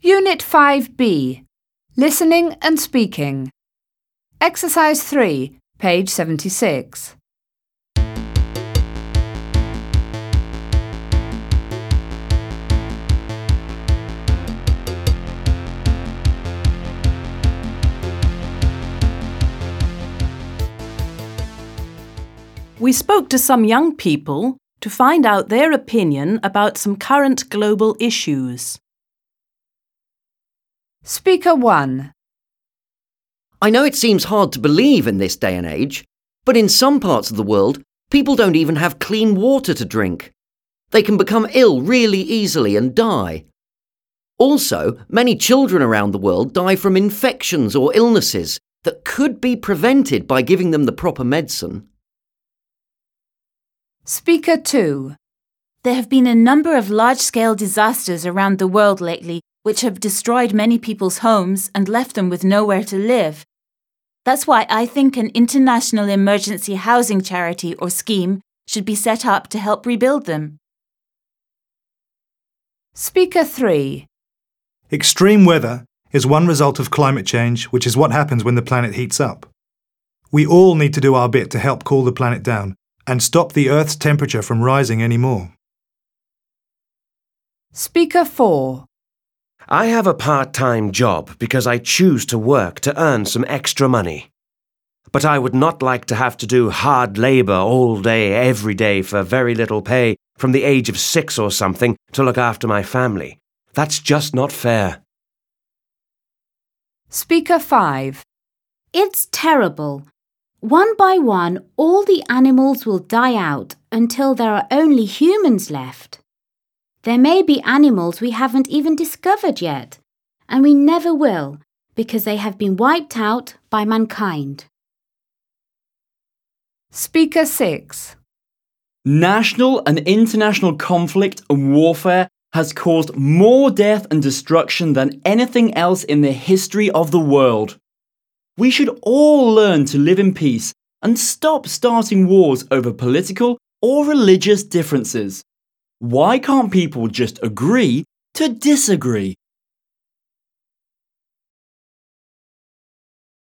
Unit 5B, Listening and Speaking. Exercise 3, page 76. We spoke to some young people to find out their opinion about some current global issues. Speaker 1. I know it seems hard to believe in this day and age, but in some parts of the world, people don't even have clean water to drink. They can become ill really easily and die. Also, many children around the world die from infections or illnesses that could be prevented by giving them the proper medicine. Speaker 2. There have been a number of large-scale disasters around the world lately which have destroyed many people's homes and left them with nowhere to live. That's why I think an international emergency housing charity or scheme should be set up to help rebuild them. Speaker 3. Extreme weather is one result of climate change, which is what happens when the planet heats up. We all need to do our bit to help cool the planet down and stop the Earth's temperature from rising anymore. Speaker 4. I have a part-time job because I choose to work to earn some extra money. But I would not like to have to do hard labour all day, every day for very little pay from the age of 6 or something to look after my family. That's just not fair. Speaker 5. It's terrible. One by one, all the animals will die out until there are only humans left. There may be animals we haven't even discovered yet, and we never will because they have been wiped out by mankind. Speaker 6. National and international conflict and warfare has caused more death and destruction than anything else in the history of the world. We should all learn to live in peace and stop starting wars over political or religious differences. Why can't people just agree to disagree?